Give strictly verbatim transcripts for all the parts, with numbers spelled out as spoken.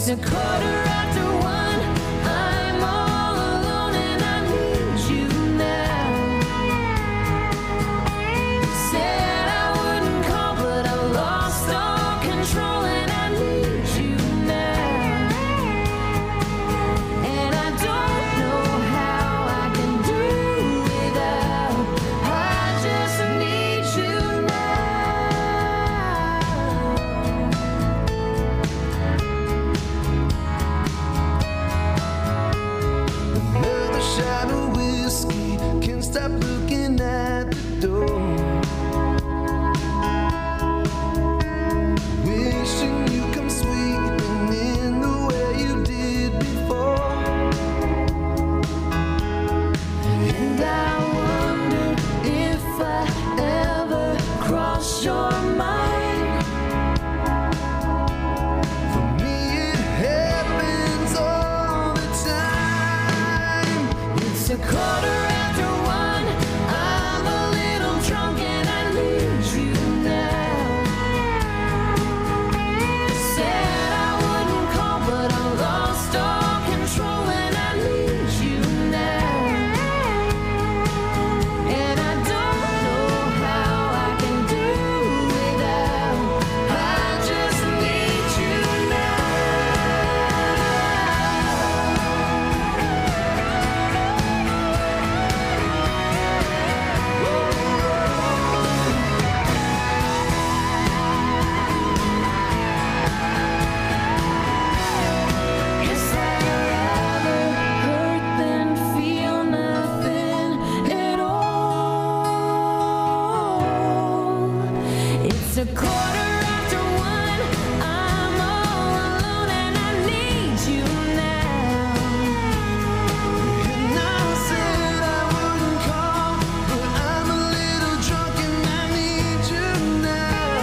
It's a quarter after one. I'm all alone and I need you now. Said I wouldn't call, but I lost all control and I need you now. And I don't know how I can do without. I just need you Another shot of whiskey, can't stop looking at the door. Wishing you come sweeping in the way you did before. And I wonder if I ever cross your mind. For me it happens all the time. It's a quarter after one. I'm a little drunk and I need you now. Said I wouldn't call, but I lost all control and I need you now. And I don't know how I can do without. I just need you now. Guess I'd rather hurt than feel nothing at all. It's a quarter after one. I'm all alone and I need you now. And I said I wouldn't call, but I'm a little drunk and I need you now.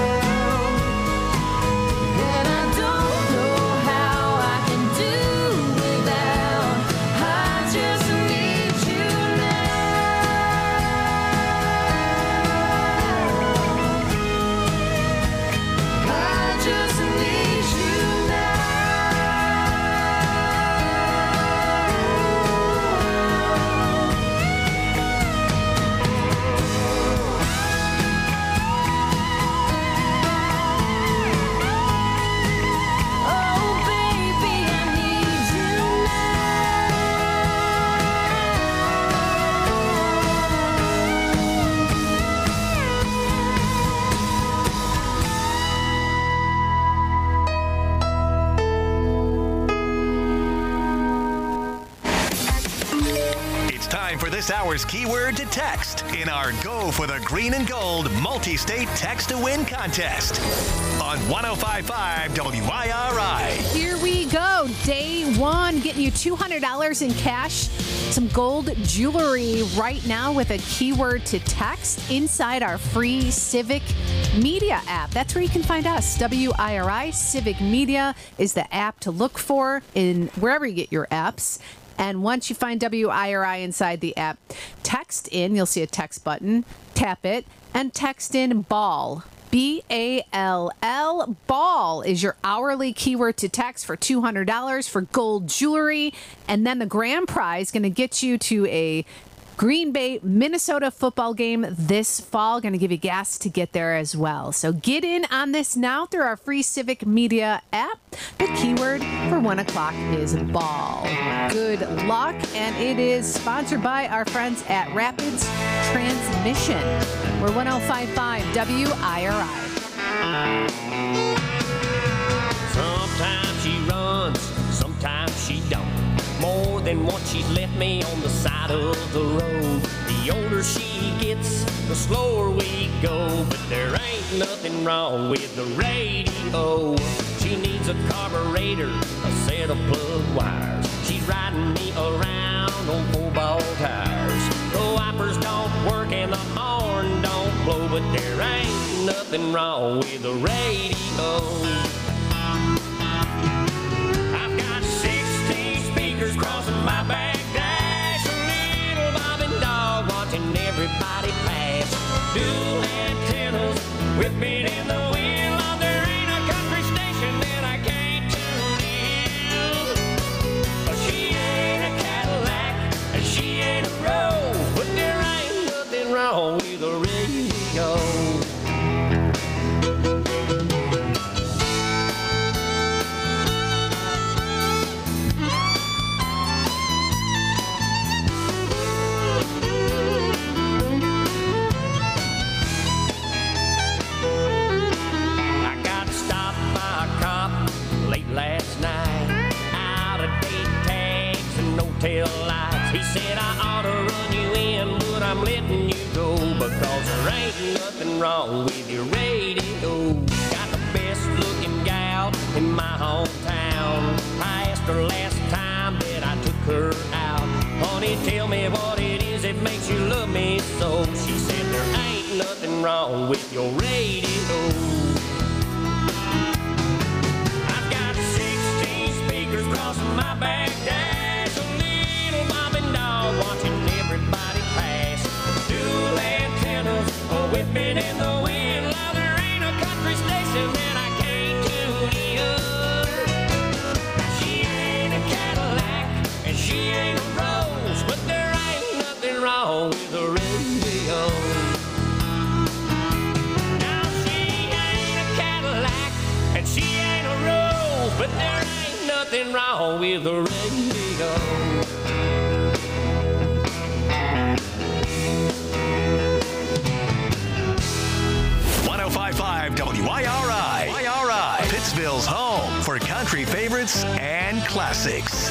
And I don't know how I can do without. I just need you now. I just need you now. Oh, baby, I need you It's time for this hour's keyword to text in our Go for the Green and Gold multi-state text to win contest on one oh five point five W I R I. Here we go. Day one, getting you two hundred dollars in cash, some gold jewelry right now with a keyword to text inside our free Civic Media app. That's where you can find us. W I R I Civic Media is the app to look for in wherever you get your apps. And once you find W I R I inside the app, text in. You'll see a text button. Tap it and text in ball. B A L L. Ball is your hourly keyword to text for two hundred dollars for gold jewelry. And then the grand prize going to get you to a Green Bay, Minnesota football game this fall. Going to give you gas to get there as well. So get in on this now through our free Civic Media app. The keyword for one o'clock is ball. Good luck. And it is sponsored by our friends at Rapids Transmission. We're one oh five point five W I R I. Sometimes she runs, sometimes she don't. More than once she's left me on the side of the road. The older she gets, the slower we go. But there ain't nothing wrong with the radio. She needs a carburetor, a set of plug wires. She's riding me around on four-ball tires. The wipers don't work and the horn don't blow. But there ain't nothing wrong with the radio. Crossing my back dash, a little bobbing dog watching everybody pass. Dual antennas whipping in the wind. Lord, there ain't a country station that I can't tune in. wrong with your radio. Got the best looking gal in my hometown. I asked her last time that I took her out, honey, tell me what it is that makes you love me so. She said there ain't nothing wrong with your radio. I've got sixteen speakers crossing my back dash, a little mom and dog watching everybody pass, dual antennas whipping in the wind. Now there ain't a country station that I can't tune in. She ain't a Cadillac and she ain't a Rose, but there ain't nothing wrong with the radio. Now she ain't a Cadillac and she ain't a Rose, but there ain't nothing wrong with the radio. one oh five point five W I R I. Y R I. Pittsville's home for country favorites and classics.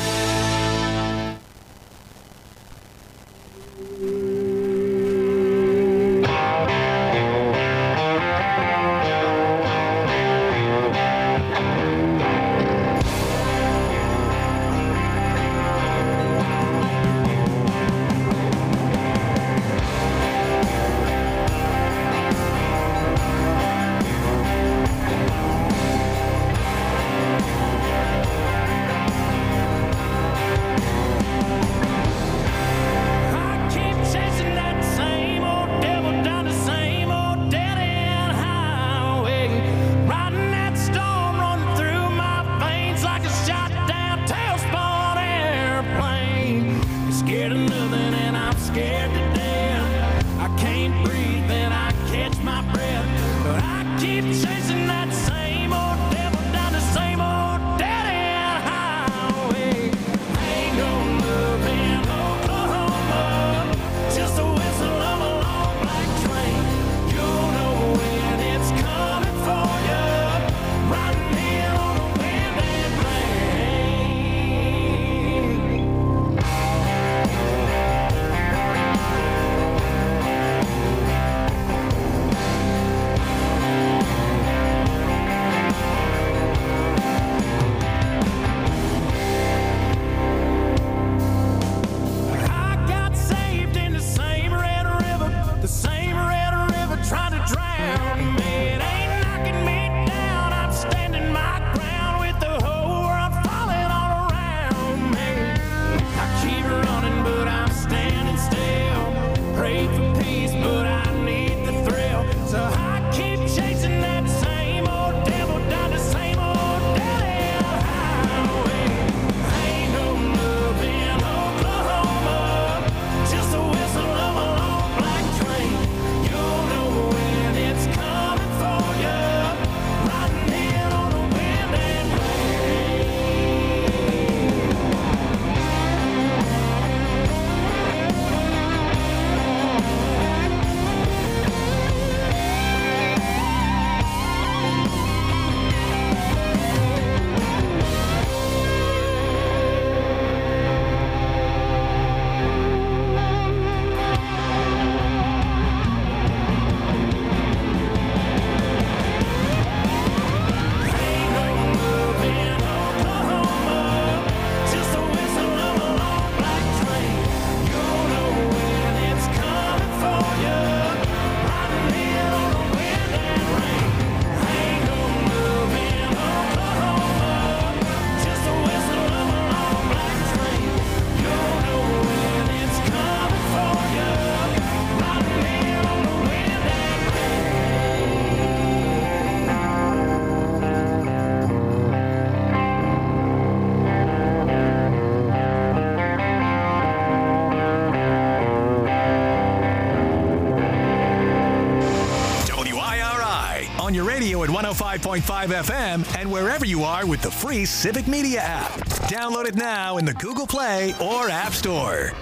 Radio at one oh five point five F M and wherever you are with the free Civic Media app. Download it now in the Google Play or App Store.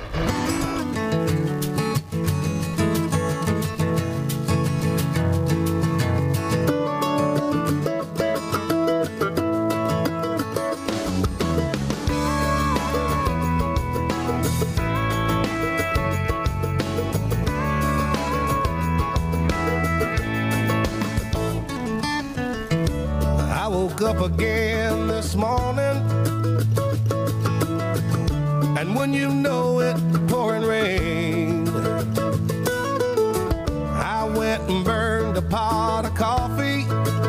woke up again this morning, and when you know it, pouring rain. I went and burned a pot of coffee,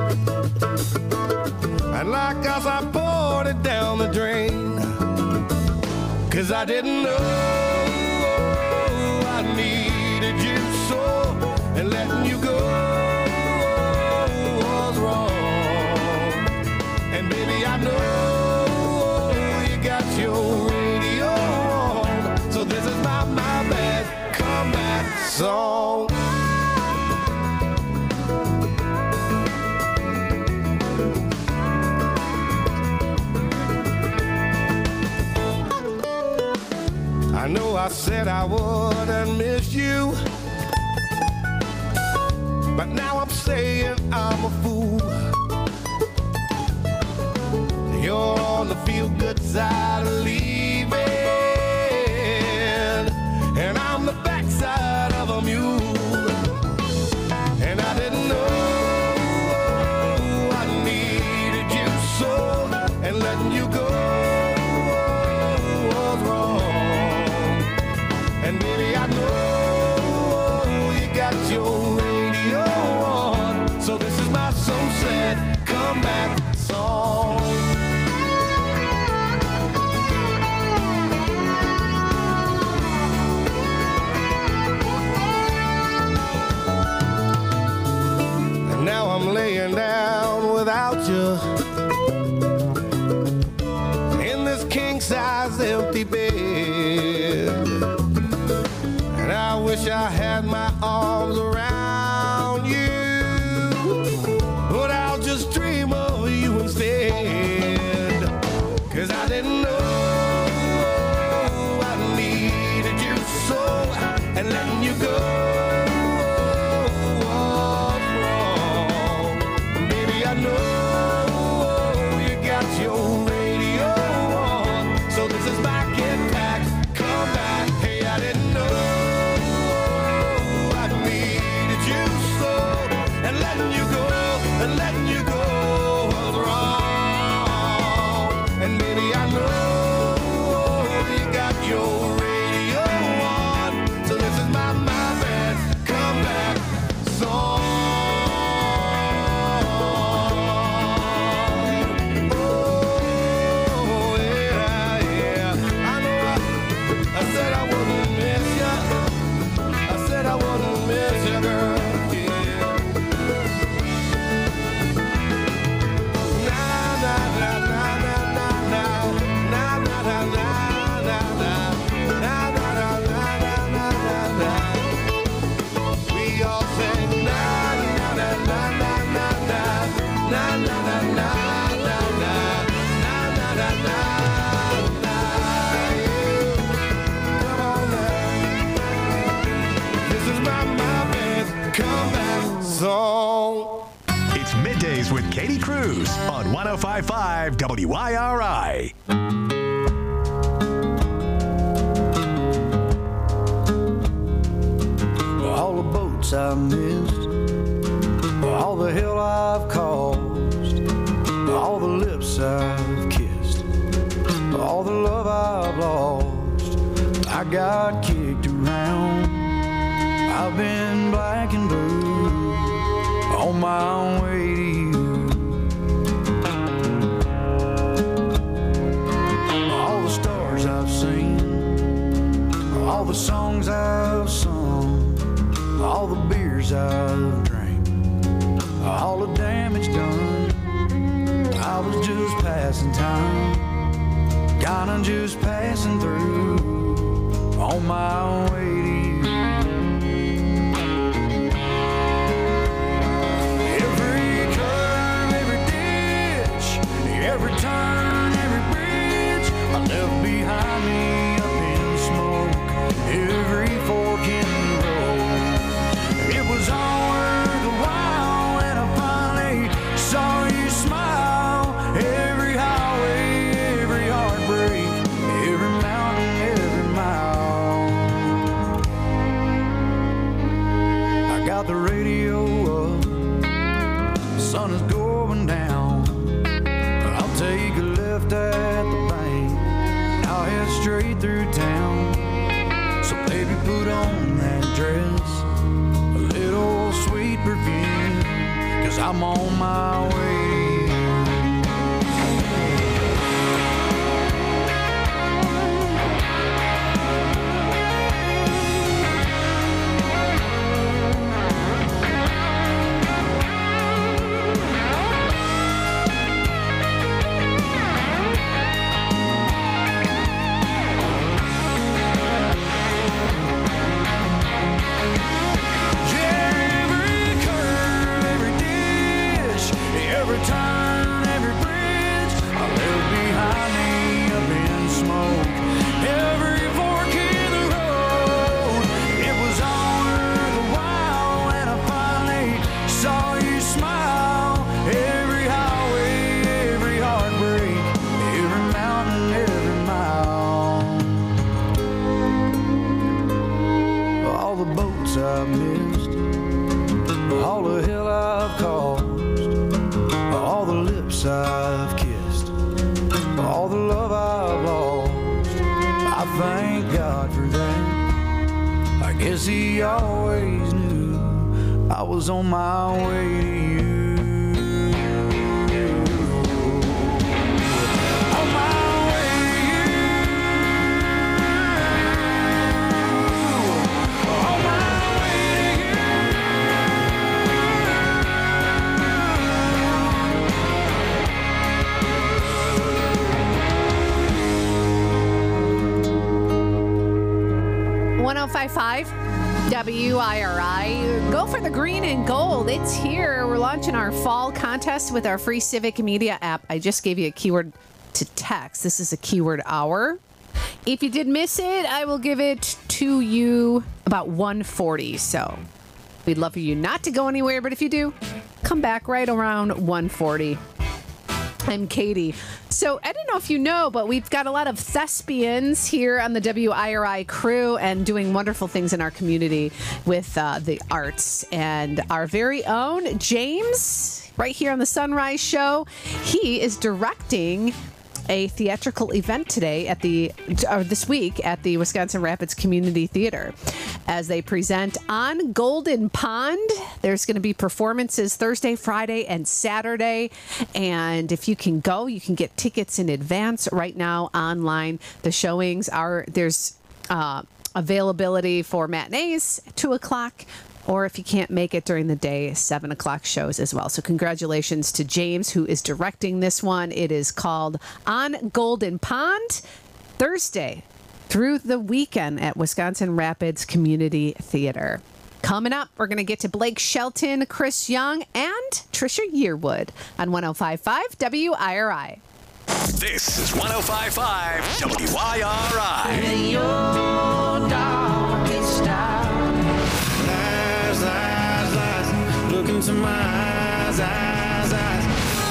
and like us I poured it down the drain. Cause I didn't know I needed you so, and letting you go was wrong. And baby, I know you got your radio on, so this is my, my bad comeback song. I know I said I wouldn't miss you, but now I'm saying I'm a fool. You're on the feel-good side of leaving, and I'm the backside of a mule. And I didn't know I needed you so, and letting you go was wrong. And baby, I know you got your radio on, so this is my so sad comeback song. And now I'm laying down without you in this king-size empty bed. And I wish I had my arms around you, but I'll just dream of you instead. Cause I didn't know I needed you so, and letting you go was wrong. Baby, I know you got your radio on, so this is my get back, come back. Hey, I didn't know and letting you go, and letting you go was wrong. And baby, I know you got your radio on, so this is my, my bad comeback song. Oh, yeah, yeah. I know I, I said I wouldn't miss you. I said I wouldn't miss you, girl. It's Middays with Katie Cruz on one oh five point five W I R I. All the boats I missed, all the hell I've caused, all the lips I've kissed, all the love I've lost. I got kicked around, I've been black and blue, on my way to you. All the stars I've seen, all the songs I've sung, all the beers I've drank, all the damage done. I was just passing time, kinda just passing through, on my way to you. Every turn, every bridge I left behind me up in smoke, every fork in the road, it was all worth the while when I finally saw you smile. Every highway, every heartbreak, every mountain, every mile. I'm on my way. I've kissed, all the love I've lost. I thank God for that. I guess He always knew I was on my way to you. On my way to you. On my way to you. one oh five point five W I R I. Go for the green and gold. It's here. We're launching our fall contest with our free Civic Media app. I just gave you a keyword to text. This is a keyword hour. If you did miss it, I will give it to you about one forty. So we'd love for you not to go anywhere, but if you do, come back right around one forty. I'm Katie. So I don't know if you know, but we've got a lot of thespians here on the W I R I crew and doing wonderful things in our community with uh, the arts. And our very own James, right here on the Sunrise Show, he is directing a theatrical event today at the or this week at the Wisconsin Rapids Community Theater as they present On Golden Pond. There's going to be performances Thursday, Friday, and Saturday. And if you can go, you can get tickets in advance right now online. The showings are there's uh, availability for matinees at two o'clock. Or if you can't make it during the day, seven o'clock shows as well. So congratulations to James, who is directing this one. It is called On Golden Pond, Thursday through the weekend at Wisconsin Rapids Community Theater. Coming up, we're going to get to Blake Shelton, Chris Young, and Trisha Yearwood on one oh five point five W I R I. This is one oh five point five W I R I. In your darkest hour. Eyes, eyes, eyes, look into my eyes, eyes, eyes.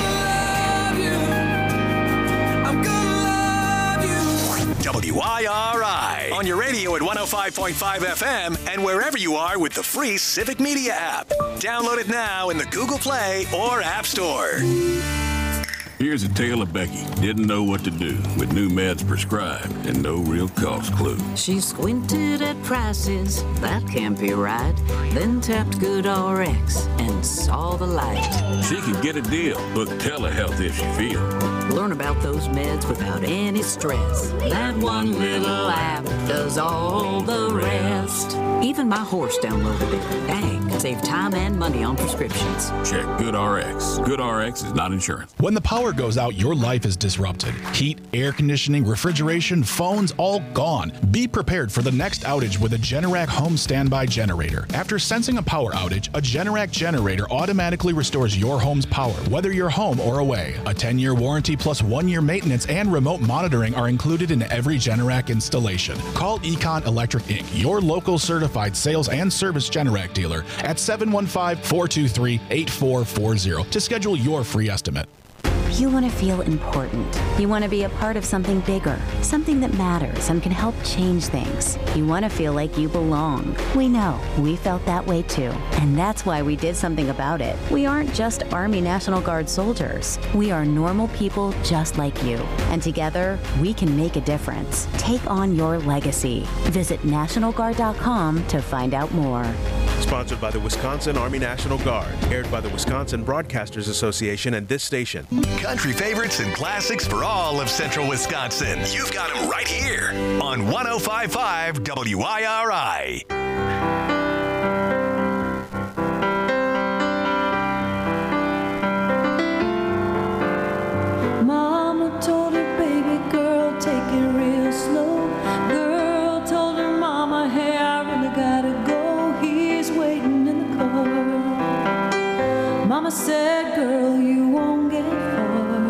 I love you. I'm gonna love you. W I R I. On your radio at one oh five point five F M and wherever you are with the free Civic Media app. Download it now in the Google Play or App Store. Here's a tale of Becky. Didn't know what to do with new meds prescribed and no real cost clue. She squinted at prices, that can't be right. Then tapped GoodRx and saw the light. She could get a deal. Book telehealth if she feels. Learn about those meds without any stress. That one little app does all the rest. Even my horse downloaded it. Dang, save time and money on prescriptions. Check GoodRx. GoodRx is not insurance. When the power goes out, your life is disrupted. Heat, air conditioning, refrigeration, phones, all gone. Be prepared for the next outage with a Generac home standby generator. After sensing a power outage, a Generac generator automatically restores your home's power, whether you're home or away. A ten-year warranty plus one-year maintenance and remote monitoring are included in every Generac installation. Call Econ Electric Incorporated, your local certified sales and service Generac dealer at seven one five, four two three, eight four four zero to schedule your free estimate. You want to feel important. You want to be a part of something bigger, something that matters and can help change things. You want to feel like you belong. We know. We felt that way too. And that's why we did something about it. We aren't just Army National Guard soldiers. We are normal people just like you. And together, we can make a difference. Take on your legacy. Visit National Guard dot com to find out more. Sponsored by the Wisconsin Army National Guard. Aired by the Wisconsin Broadcasters Association and this station. Country favorites and classics for all of central Wisconsin. You've got them right here on one oh five point five W I R I. Mama told her baby girl, take it real slow. Girl told her mama, hey, I really gotta go. He's waiting in the car. Mama said, girl, you won't get far.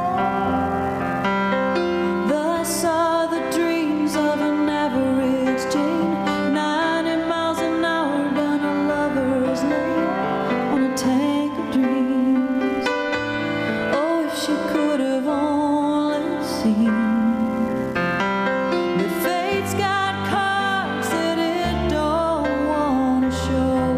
Thus are the dreams of an average Jane, ninety miles an hour down a lover's lane on a tank of dreams. Oh, if she could have only seen. But fate's got cards that it don't want to show.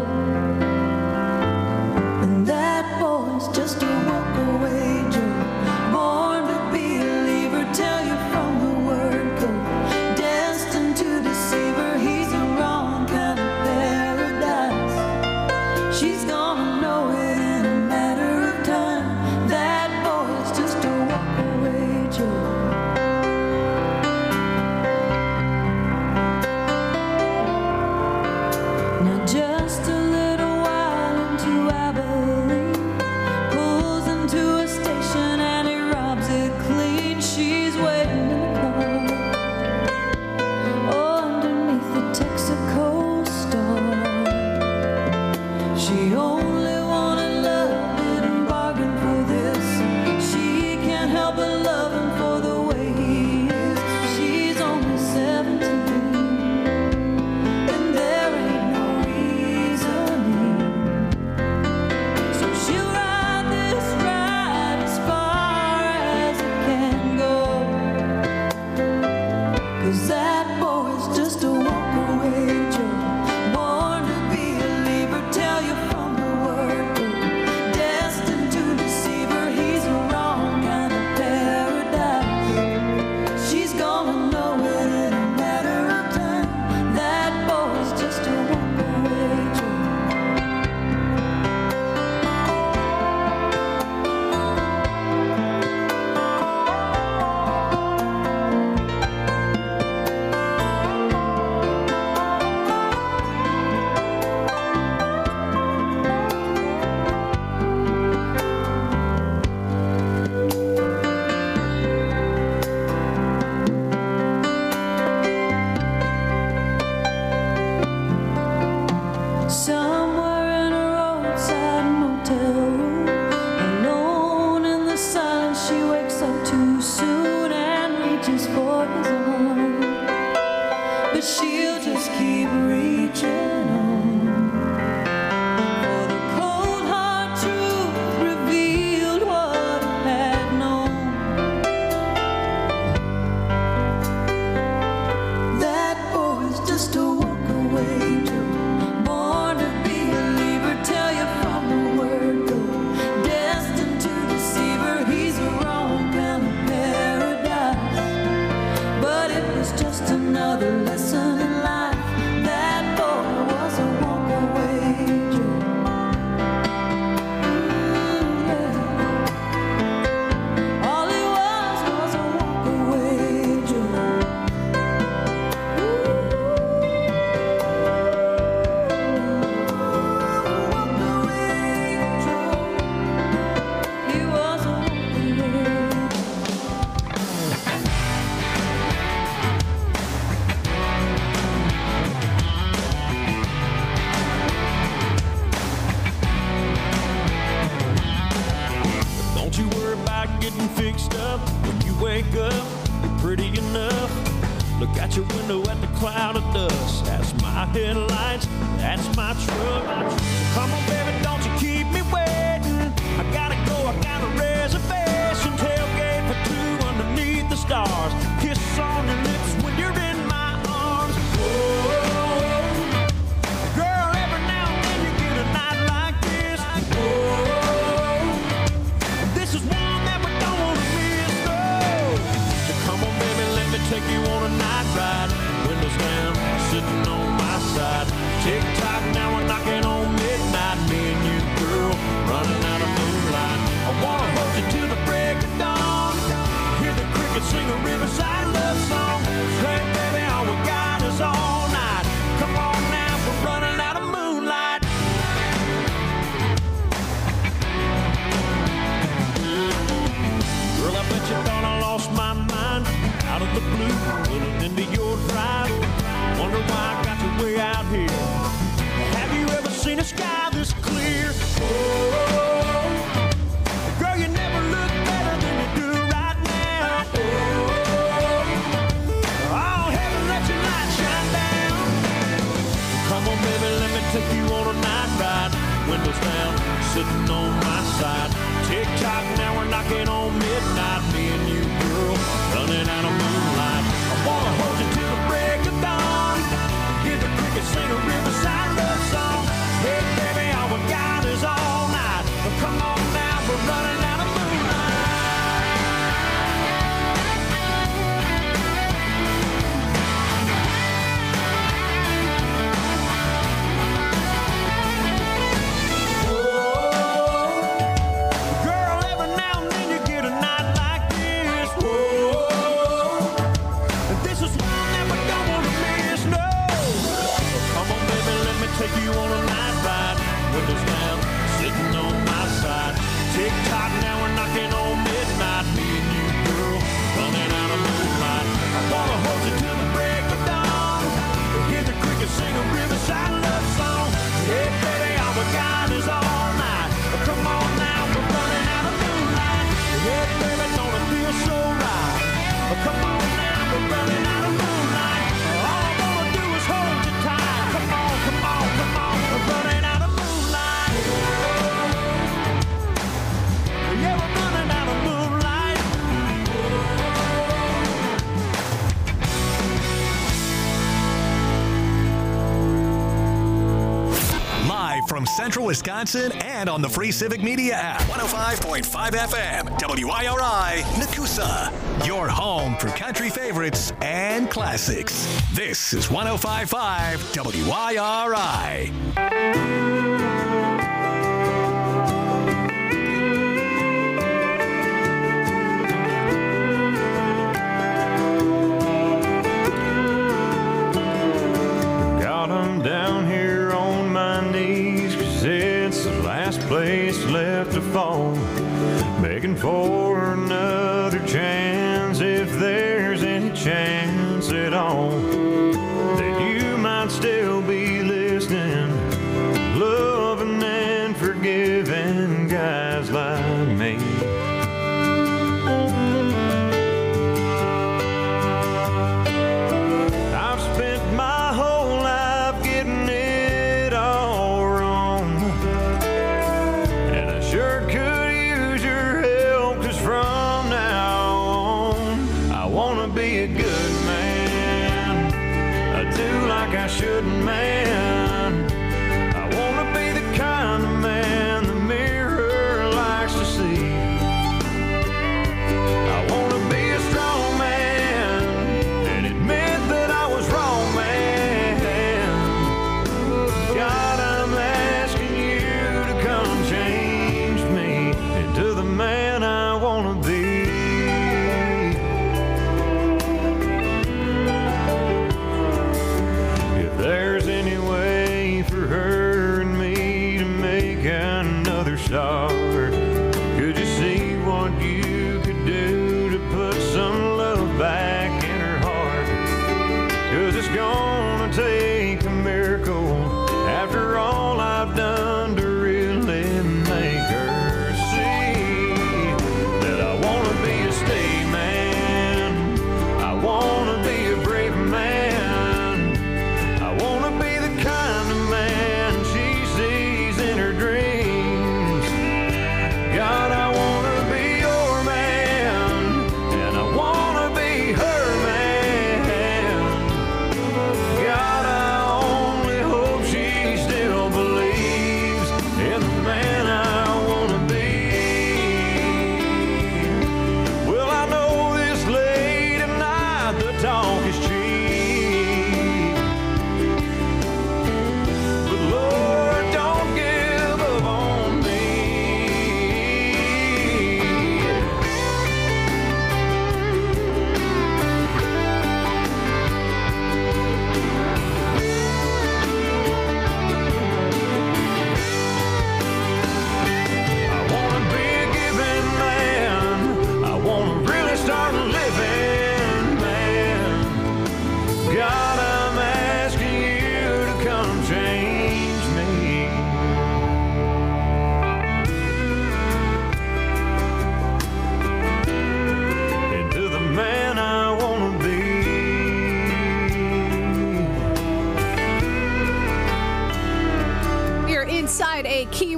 And that boy's just a walk-away Joe, born to be a believer, tell you from the word go. Destined to deceive her, he's the wrong kind of paradise. She's gonna know it in a matter of time. That boy's just a walk-away Joe. Now just a little while into Abilene, pulls into a station and he robs it clean. She's waiting in the car, oh, underneath the Texaco star. She only wanted love, didn't bargain for this. She can't help but love him for the way he is. She's only seventeen, and there ain't no reasoning. So she'll ride this ride as far as it can go. 'Cause that boy's just a walk-away Joe, born to be a believer, tell you from the word go. Destined to deceive her, he's the wrong kind of paradise. She's gonna know it in a matter of time. That boy's just a walk-away Joe. Somewhere in a roadside motel room, alone in the silence, she wakes up too soon and reaches for his arm. But she'll just keep reaching on. For the cold hard truth revealed what I had known. That boy's just a walk-away Joe, born to be a believer, tell you from the word go. Destined to deceive her, he's the wrong kind of paradise. But it was just another lesson in life. That boy was a walk-away Joe. Mm, yeah. All he was was a walk-away Joe. He was a walk-away. Don't you worry about getting fixed up. When you wake up, you're pretty enough. Look out your window at the cloud of dust. That's my headlights, that's my truck. So come on, baby, don't you keep me waiting. I gotta go, I got a reservation. Tailgate for two underneath the stars. Kiss on your lips when you're in my arms. Whoa, girl, every now and then you get a night like this. Whoa, this is one that we don't want to miss, though. So come on, baby, let me take you on a night ride. Windows down, sitting on my side. Tick tock, now we're knocking a sky this clear. Oh, girl, you never look better than you do right now. Oh, heaven, let your light shine down. Come on, baby, let me take you on a night ride. Windows down, sitting on my side. Tick tock, now we're knocking on midnight. Me and you, girl, running out of moonlight. I wanna hold you till the break of dawn. Hear the crickets sing a riverside love song. Hey, baby, all we got is all night. But come on now, we're running out of take you on a night ride, windows down, sitting on my side. Tick tock, now we're knocking on midnight. Me and you, girl, running out of moonlight. I wanna hold you till the break of dawn. Hear the crickets sing a riverside love song. Hey, baby, all we got is all night. But come on now, we're running out of moonlight. Hey, baby, don't it feel so right? But come on now, we're running out of moonlight. All I wanna do is hold you tight. Come on, come on, come on, we're running out of moonlight. Yeah, we're running out of moonlight. Live from Central Wisconsin and on the free Civic Media app. one oh five point five F M, W I R I, Nakusa. Your home for country favorites and classics. This is one oh five point five W I R I. Got 'em down here on my knees, 'cause it's the last place left to fall. Begging for another chance, if there's any chance at all, that you might still be listening, loving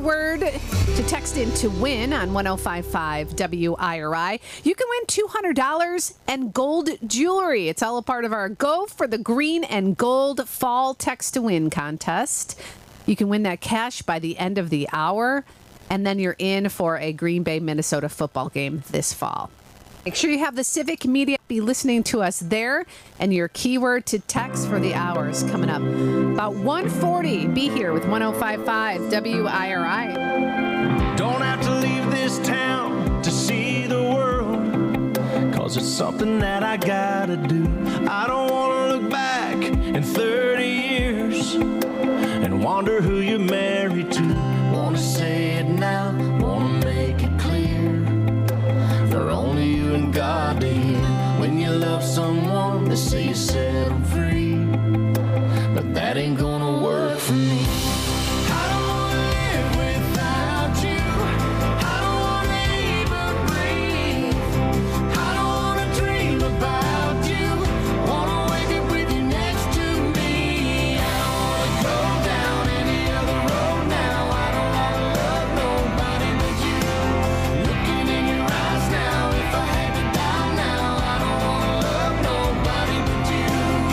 keyword to text in to win on one oh five five W I R I. You can win two hundred dollars and gold jewelry. It's all a part of our Go for the Green and Gold Fall Text to Win contest. You can win that cash by the end of the hour, and then you're in for a Green Bay, Minnesota football game this fall. Make sure you have the Civic Media be listening to us there, and your keyword to text for the hours coming up. About one forty, be here with one oh five five W I R I. Don't have to leave this town to see the world, 'cause it's something that I gotta do. I don't wanna look back in thirty years and wonder who you're married to. Wanna say it now, wanna make it clear, for only you and God to hear. When you love someone, they say you set them free, but that ain't gonna work for me. I don't wanna live without you. I don't wanna even breathe. I don't wanna dream about you. Wanna wake up with you next to me. I don't wanna go down any other road now. I don't wanna love nobody but you. Looking in your eyes now, if I had to die now, I don't wanna love nobody but you.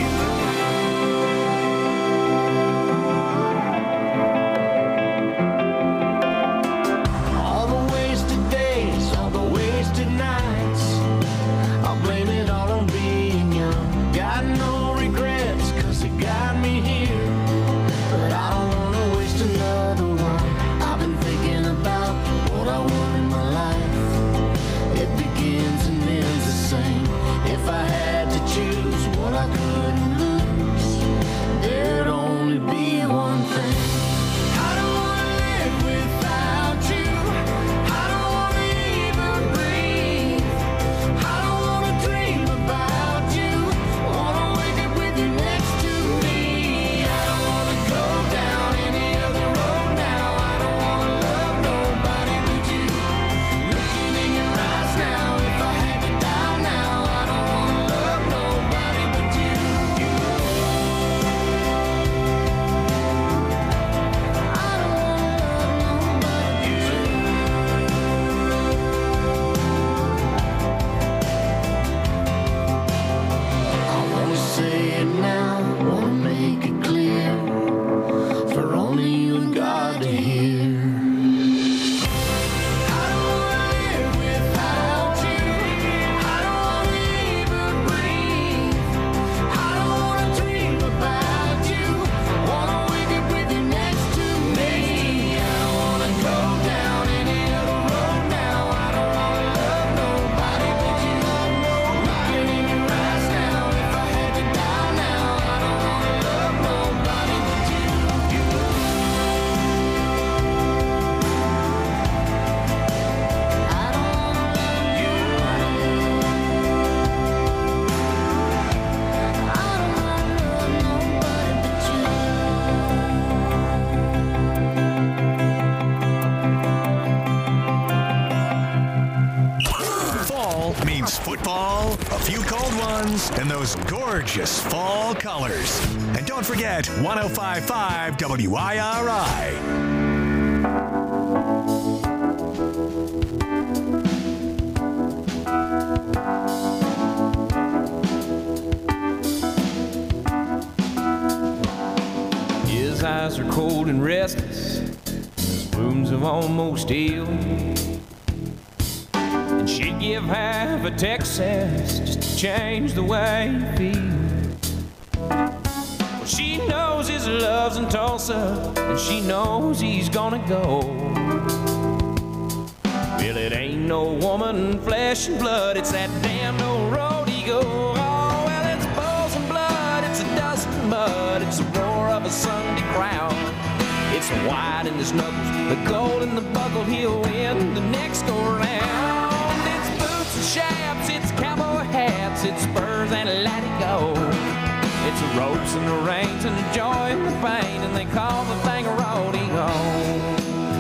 All the wasted days, all the wasted nights, I'll blame it all on being young. Got no regrets, 'cause it got me here, but I don't wanna waste another one. I've been thinking about what I want in my life. It begins and ends the same. If I had to choose what I couldn't lose, there'd only be one thing. I don't wanna live without you. I don't wanna even breathe. I don't wanna dream about you. Wanna wake up with you next to me. I don't wanna go down any other road now. I don't wanna love nobody but you. Looking in your eyes now, if I had to die now, I don't wanna love nobody but you. I don't wanna love nobody but you. I wanna say it now, wanna make it clear, for only you and God to hear. I don't wanna live without you. I don't wanna even breathe. I don't wanna dream about you. Wanna wake up with you next to me. I don't wanna go down any other road now. I don't wanna love nobody but you. Looking in your eyes now, if I had to die now, I don't wanna love nobody but you. I don't wanna love you. I don't wanna love nobody but Fall means football, a few cold ones, and those gorgeous fall colors. And don't forget one oh five five W I R I. His eyes are cold and restless, his wounds have almost healed. And she'd give half of Texas just to change the way you feel. Well, she knows his love's in Tulsa, and she knows he's gonna go. Well, it ain't no woman, flesh and blood, it's that damn old road he go. Oh, well, it's bulls and blood, it's a dust and mud, it's the roar of a Sunday crowd. It's the white in his knuckles, the gold in the buckle, he'll win the next go round. It's boots and chaps, it's cowboy hats, it's spurs and let it go. It's the ropes and the reins and the joy and the pain, and they call the thing a rodeo.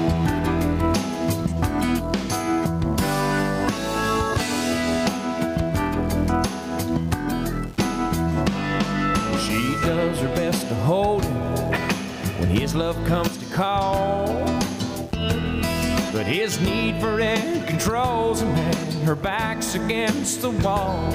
She does her best to hold him when his love comes to call. But his need for it controls him, and her back's against the wall.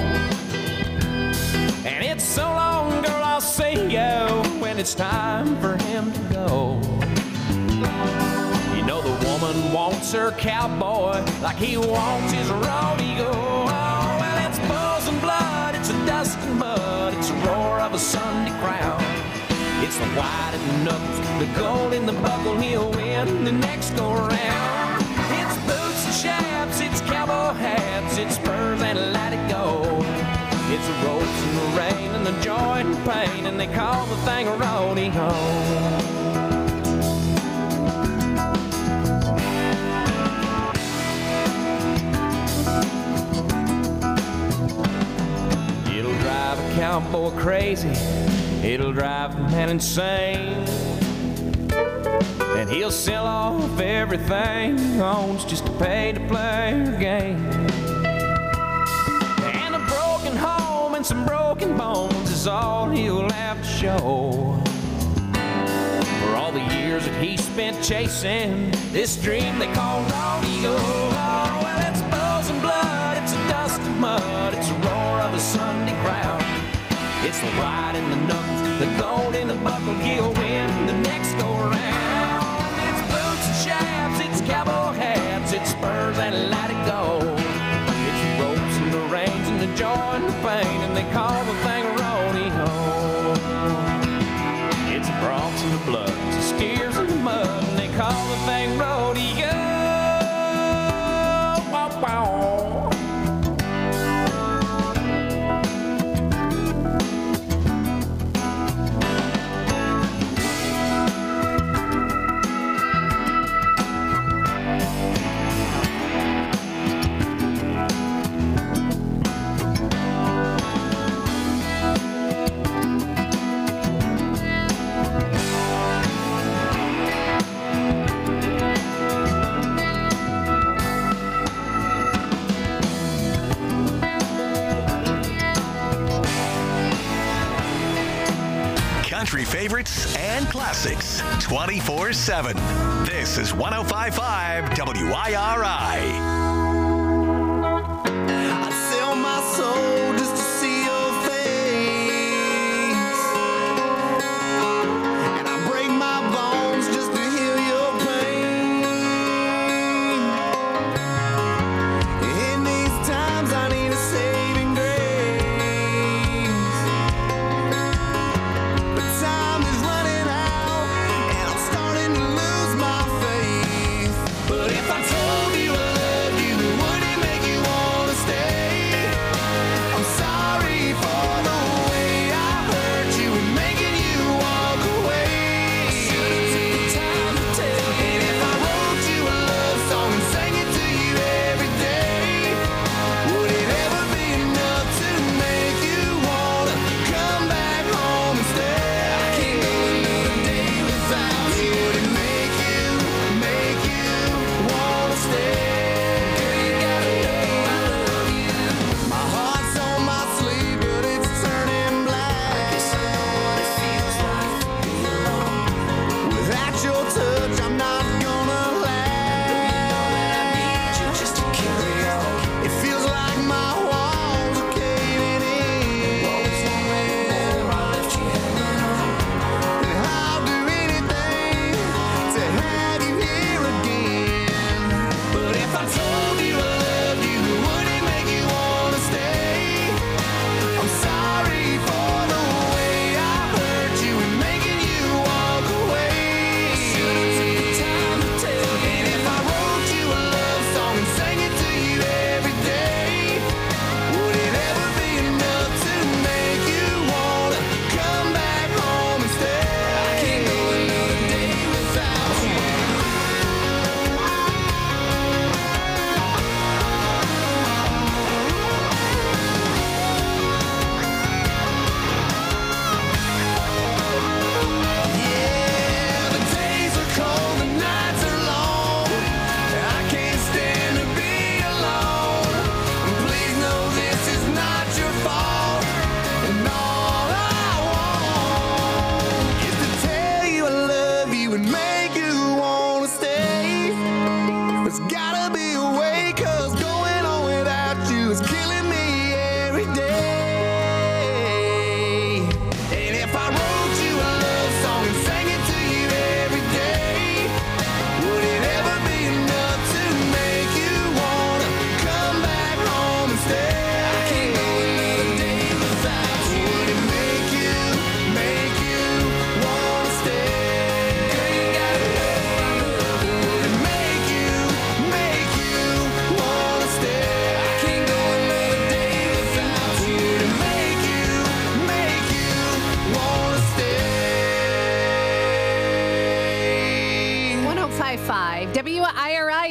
And it's so long, girl, I'll say yo when it's time for him to go. You know the woman wants her cowboy like he wants his rodeo. Oh, well, it's buzz and blood, it's a dust and mud, it's a roar of a Sunday crowd. It's the white and the knuckles, the gold in the buckle, he'll win the next go round. It's boots and chaps, it's cowboy hats, it's spurs and let it go. It's the ropes and the rain and the joy and the pain, and they call the thing a rodeo. It'll drive a cowboy crazy, it'll drive a man insane, and he'll sell off everything he owns just to pay to play her game. And a broken home and some broken bones is all he'll have to show for all the years that he spent chasing this dream they call rodeo. Oh, well, it's buzz and blood, it's a dust and mud, it's a roar of a Sunday crowd. It's the white and the knuckles, the gold in the buckle, he'll win the next go around. It's boots and chaps, it's cowboy hats, it's spurs and let it go. It's the ropes and the reins and the joy and the pain, and they call the thing a rodeo. It's the broncs and the bloods, the steers and the mud, and they call the thing rodeo. Wow, wow. Country favorites and classics twenty-four seven. This is one oh five point five W I R I. I'd sell my soul just to see your face, and I break my bones just to heal your pain. In these times I need a saving grace, but time is running out and I'm starting to lose my faith. But if I told you I loved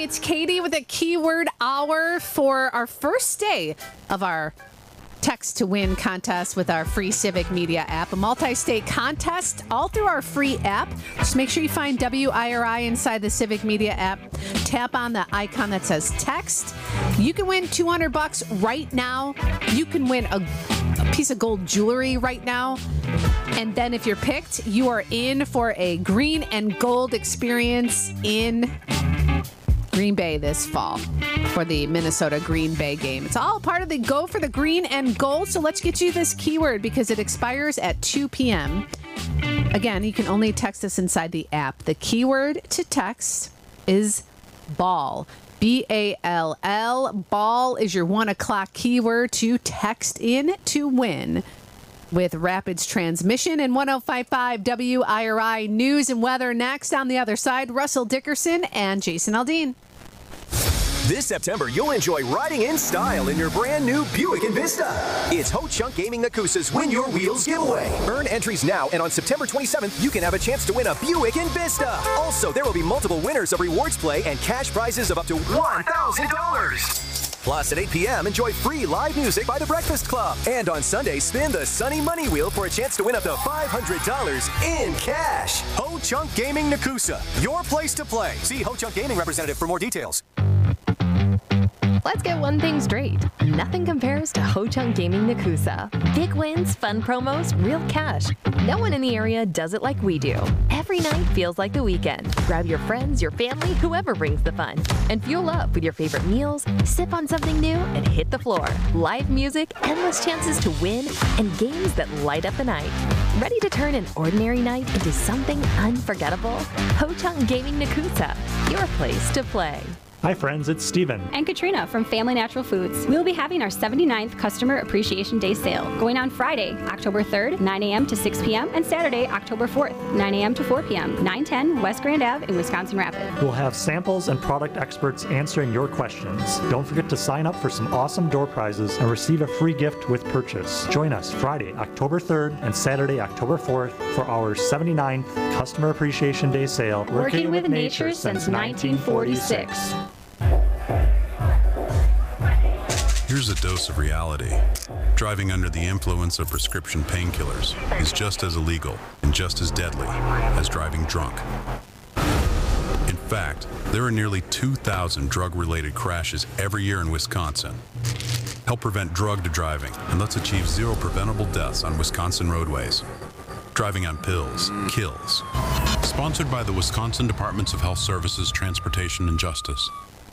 it's Katie with a keyword hour for our first day of our Text to Win contest with our free Civic Media app. A multi-state contest all through our free app. Just make sure you find W I R I inside the Civic Media app. Tap on the icon that says text. You can win two hundred bucks right now. You can win a, a piece of gold jewelry right now. And then if you're picked, you are in for a green and gold experience in Green Bay this fall for the Minnesota Green Bay game. It's all part of the Go for the Green and Gold. So let's get you this keyword because it expires at two p.m. Again, you can only text us inside the app. The keyword to text is ball. B A L L. Ball is your one o'clock keyword to text in to win. With Rapids Transmission and one oh five point five W I R I News and Weather next. On the other side, Russell Dickerson and Jason Aldean. This September, you'll enjoy riding in style in your brand new Buick Envista. It's Ho Chunk Gaming Nakusa's Win Your Wheels giveaway. Earn entries now, and on September twenty-seventh, you can have a chance to win a Buick Envista. Also, there will be multiple winners of rewards play and cash prizes of up to one thousand dollars. Plus, at eight p.m., enjoy free live music by The Breakfast Club. And on Sunday, spin the Sunny Money Wheel for a chance to win up to five hundred dollars in cash. Ho Chunk Gaming Nakusa, your place to play. See Ho Chunk Gaming representative for more details. Let's get one thing straight. Nothing compares to Ho Chunk Gaming Nakusa. Big wins, fun promos, real cash. No one in the area does it like we do. Every night feels like the weekend. Grab your friends, your family, whoever brings the fun. And fuel up with your favorite meals, sip on something new, and hit the floor. Live music, endless chances to win, and games that light up the night. Ready to turn an ordinary night into something unforgettable? Ho Chunk Gaming Nakusa, your place to play. Hi friends, it's Steven. And Katrina from Family Natural Foods. We'll be having our seventy-ninth Customer Appreciation Day sale going on Friday, October third, nine a.m. to six p.m. and Saturday, October fourth, nine a.m. to four p.m. nine ten West Grand Ave in Wisconsin Rapids. We'll have samples and product experts answering your questions. Don't forget to sign up for some awesome door prizes and receive a free gift with purchase. Join us Friday, October third and Saturday, October fourth for our seventy-ninth Customer Appreciation Day sale. Working, Working with, with nature, nature since nineteen forty-six. Here's a dose of reality. Driving under the influence of prescription painkillers is just as illegal and just as deadly as driving drunk. In fact, there are nearly two thousand drug-related crashes every year in Wisconsin. Help prevent drug driving and let's achieve zero preventable deaths on Wisconsin roadways. Driving on pills kills. Sponsored by the Wisconsin Departments of Health Services, Transportation, and Justice.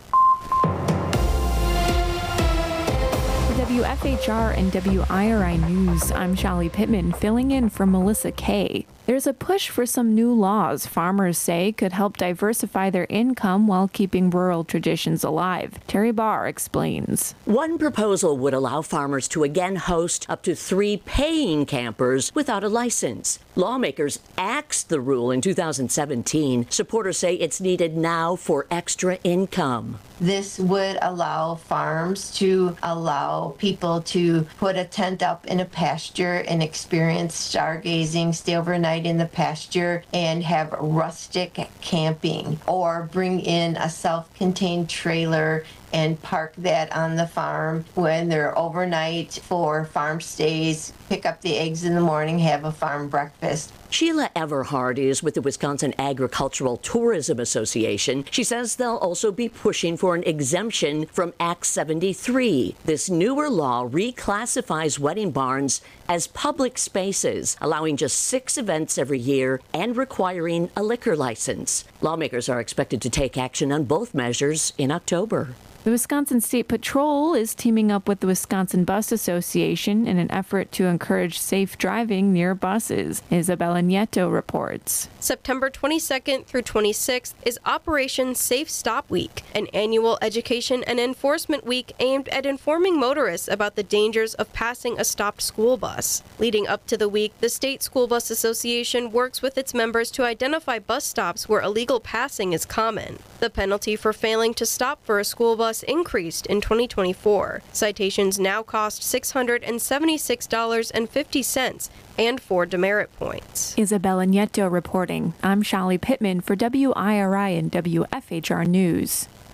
W F H R and W I R I News, I'm Shelly Pittman, filling in for Melissa Kay. There's a push for some new laws farmers say could help diversify their income while keeping rural traditions alive. Terry Barr explains. One proposal would allow farmers to again host up to three paying campers without a license. Lawmakers axed the rule in two thousand seventeen. Supporters say it's needed now for extra income. This would allow farms to allow people to put a tent up in a pasture and experience stargazing, stay overnight in the pasture, and have rustic camping, or bring in a self-contained trailer and park that on the farm when they're overnight for farm stays, pick up the eggs in the morning, have a farm breakfast. Sheila Everhard is with the Wisconsin Agricultural Tourism Association. She says they'll also be pushing for an exemption from Act seventy-three. This newer law reclassifies wedding barns as public spaces, allowing just six events every year and requiring a liquor license. Lawmakers are expected to take action on both measures in October. The Wisconsin State Patrol is teaming up with the Wisconsin Bus Association in an effort to encourage safe driving near buses. Isabella Nieto reports. September twenty-second through twenty-sixth is Operation Safe Stop Week, an annual education and enforcement week aimed at informing motorists about the dangers of passing a stopped school bus. Leading up to the week, the State School Bus Association works with its members to identify bus stops where illegal passing is common. The penalty for failing to stop for a school bus increased in twenty twenty-four. Citations now cost six hundred seventy-six dollars and fifty cents and four demerit points. Isabella Nieto reporting. I'm Shelly Pittman for W I R I and W F H R News.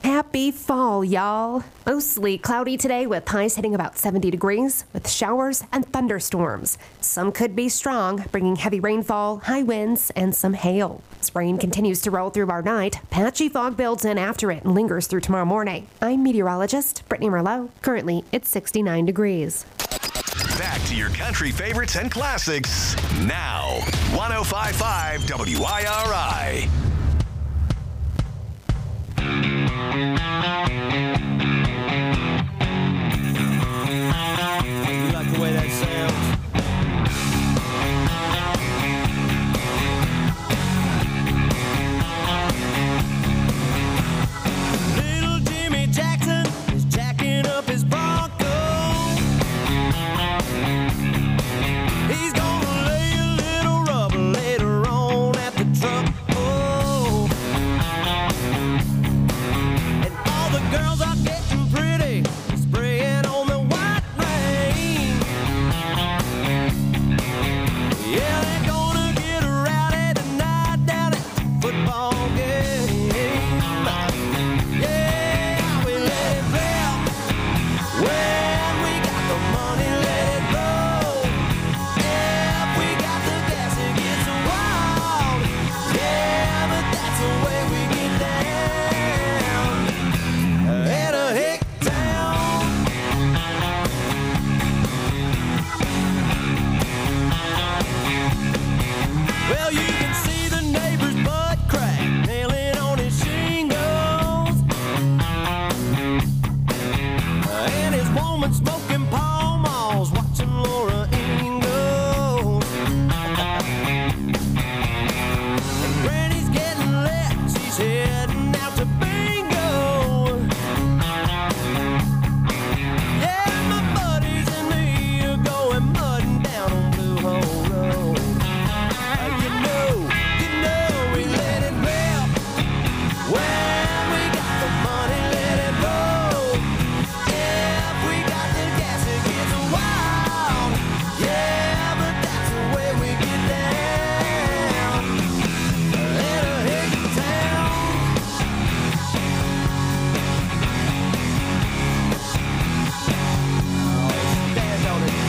Happy fall, y'all. Mostly cloudy today with highs hitting about seventy degrees with showers and thunderstorms. Some could be strong, bringing heavy rainfall, high winds, and some hail. As rain continues to roll through our night, patchy fog builds in after it and lingers through tomorrow morning. I'm meteorologist Brittany Merlot. Currently, it's sixty-nine degrees. Back to your country favorites and classics now. one oh five point five W I R I. You like the way that sounds? Little Jimmy Jackson is jacking up his Bronco. He's gonna lay a little rubber later on at the truck. Oh. And all the girls are getting pretty, spraying on the white rain. Yeah, they're gonna get rowdy tonight down at the football game. Yeah, we let it rip. When we got the money, let it roll. If we got the gas, it gets wild. Yeah, but that's the way we get down. In a hick town. Well, you can see the neighbor's butt crack, nailing on his shingles. And his woman smoking Pall Malls, watching Laura Ingalls. And Granny's getting lit, she's heading out to bingo. Yeah, my buddies and me are going mudding down on Blue Hole Road. Uh, you know, you know we let it rip. When we got the money, let it roll. If we got the gas, it gets wild. Yeah, but that's the way we get down. In a hick town. Oh, stand on it.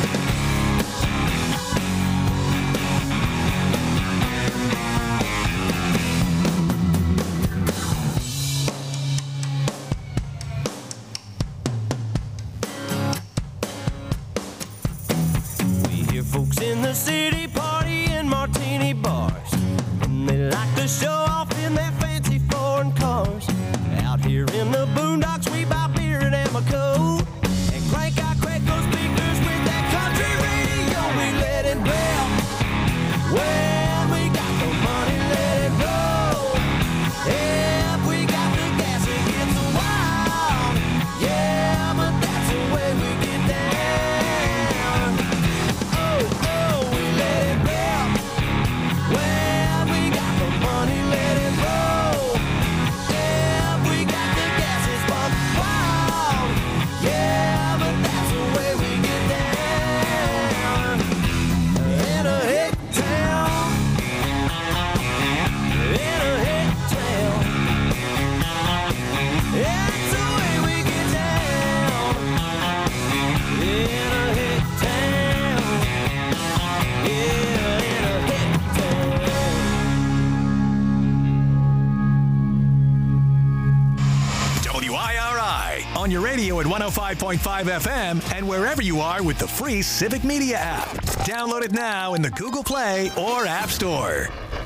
We hear folks in the city party in martini bars, and they like to show off in their fancy foreign cars. Out here in the boondocks, we buy beer at Amoco and crank our Craigco speakers with that country radio. We let it rip. When we got the money, let it roll. If we got the gas, it gets wild. Yeah, but that's the way we get down. Oh, oh, we let it rip. When we got the money, let it roll. If we got the gas, it's buck wild. Yeah, but that's the way we get down. In a hick town. In a hick town. That's the way we get down. In a hick town. Yeah, in a hick town. W I R I on your radio at one oh five point five F M and wherever you are with the free Civic Media app. Download it now in the Google Play or App Store.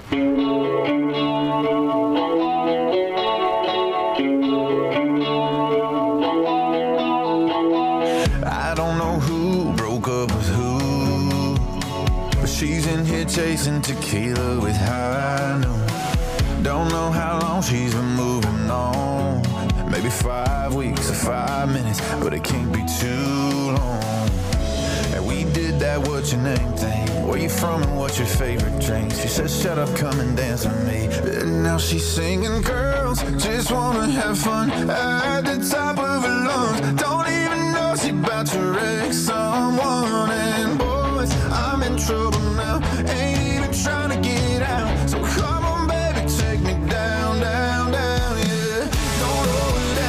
I don't know who broke up with who, but she's in here chasing tequila with high noon. Don't know how long she's been moving on. Maybe five weeks or five minutes, but it can't be too long. And we did that what's your name thing. Where you from and what's your favorite drink? She said, shut up, come and dance with me. And now she's singing, girls just wanna have fun at the top of her lungs. Don't even know she about to wreck someone. And boys, I'm in trouble now. Ain't even trying to get out. So come on, baby, take me down, down, down, yeah. Don't roll it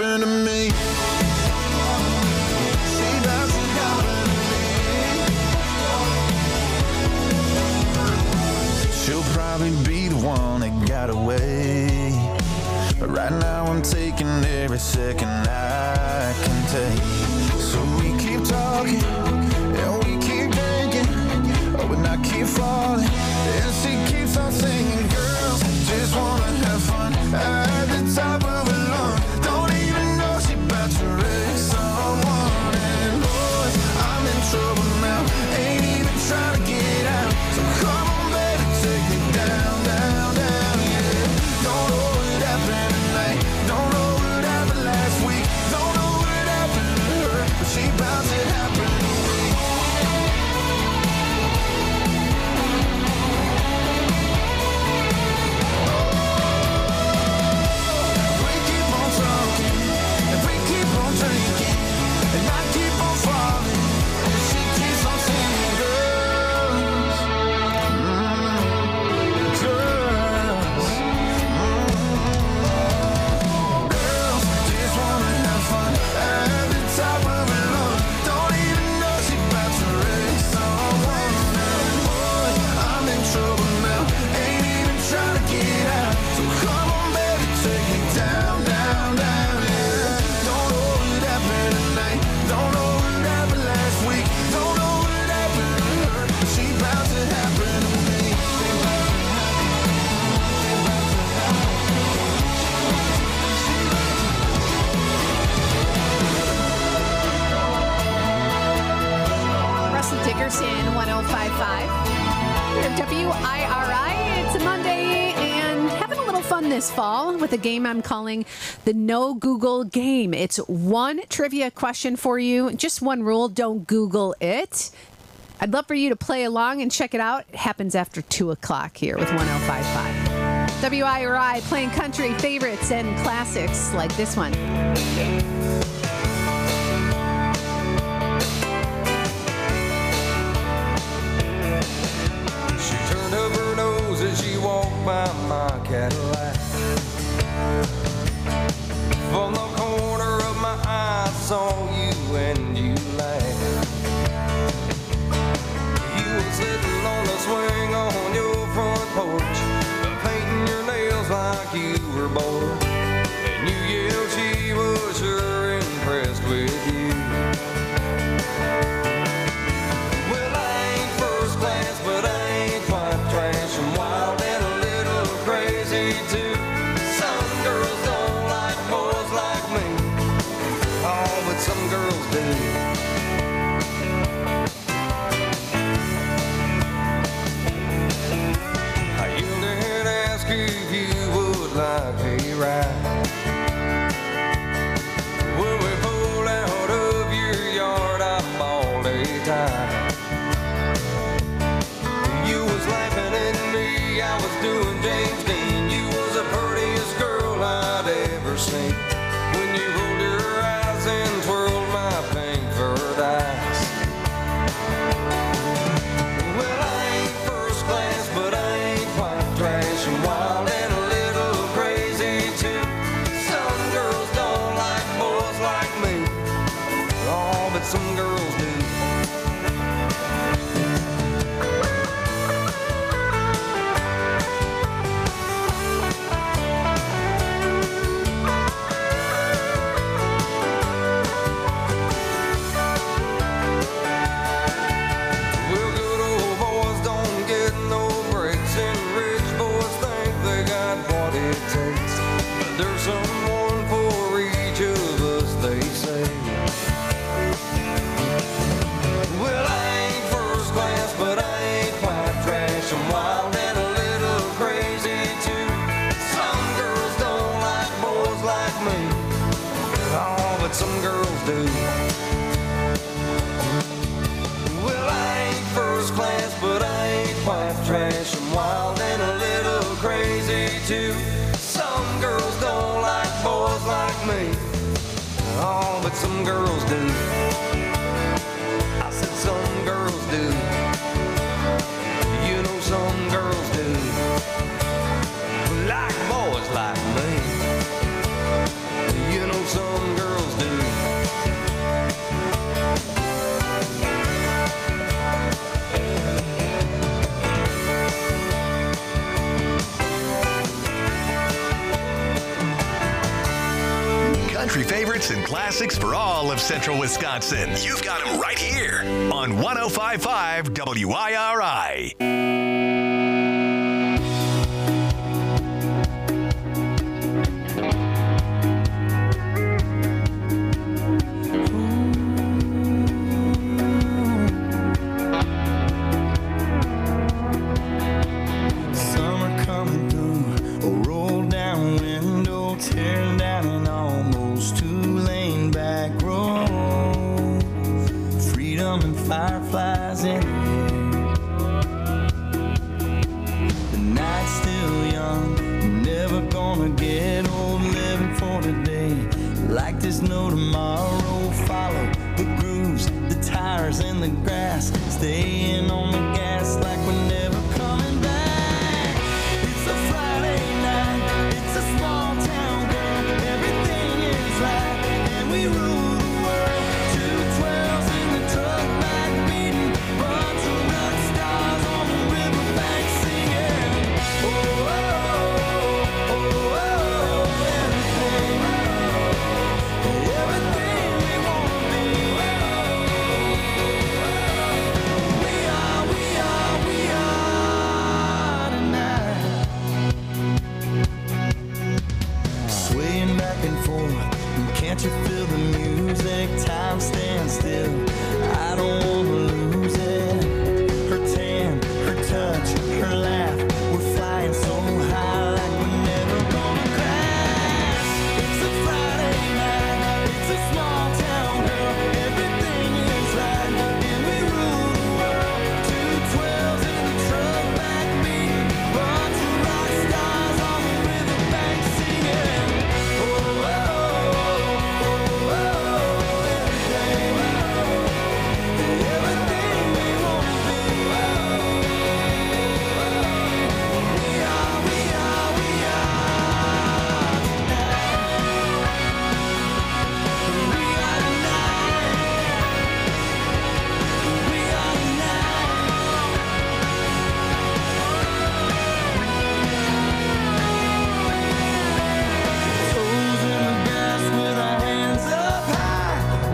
happen to me. She about to happen to me. She'll probably be the one that got away. But right now I'm taking every second I can take. So we keep talking, and we keep drinking, oh, and I keep falling, and she keeps on singing. Girls just wanna have fun at the top of a lungs. Don't even know she about to wreck someone. And boy, I'm in trouble now, ain't even trying to get out. So come on, baby, take me down, down, down, yeah. Don't know what happened tonight, don't know what happened last week, don't know what happened to her, but she about to happen to me. We keep on talking, and we keep on drinking, and I keep on falling, and she keeps on singing. Girls, mm, girls, mm. Girls just wanna have fun at the top of her lungs. Don't even know she about to wreck someone. And boy, I'm in trouble now, ain't even trying to get out. So come on, baby, take me down, down, down, yeah. Don't know what happened tonight, don't know what happened last week, don't know what happened to her, but she about to happen to me. Russell Dickerson, one oh five point five. W I R I. It's a Monday and having a little fun this fall with a game I'm calling the No Google Game. It's one trivia question for you. Just one rule. Don't Google it. I'd love for you to play along and check it out. It happens after two o'clock here with one oh five point five. W I R I playing country favorites and classics like this one. She turned up her nose as she walked by my Cadillac. From the corner of my eye, I saw you and you laughed. You were sitting on the swing on your front porch, painting your nails like you were bored. And you yelled she was sure impressed with you. Well, I ain't first class, but I ain't quite trash. I'm wild and a little crazy too. Some girls don't like boys like me. Oh, but some girls do. I yelled and asked if you would like a ride. When we pulled out of your yard, I bawled a tie. You was laughing at me, I was doing James Dean. You was the prettiest girl I'd ever seen. When you rolled your eyes and twirled my pink furred eyes. Well, I ain't first class, but I ain't quite trash. I'm wild and a little crazy too. Some girls don't like boys like me. Oh, but some girls do. Well, good old boys don't get no breaks, and rich boys think they got what it takes. But there's someone for each of us, they say. Well, I ain't first class, but I ain't quite trash. I'm wild and a little crazy too. Some girls don't like boys like me. Oh, but some girls do. Well, I ain't first class, but I ain't quite trash. I'm wild and a little crazy too. Some girls don't like boys like me. Oh, but some girls do. I said some girls do. You know some girls do. Like boys like me. You know some Country favorites and classics for all of central Wisconsin. You've got them right here on one oh five point five W I R I. Fireflies in the air. The night's still young, never gonna get old. Living for today, like there's no tomorrow. Follow the grooves, the tires, and the grass. Staying on the gas like we're never coming back. It's a Friday night, it's a small town girl. Everything is right, and we rule. Can't you feel the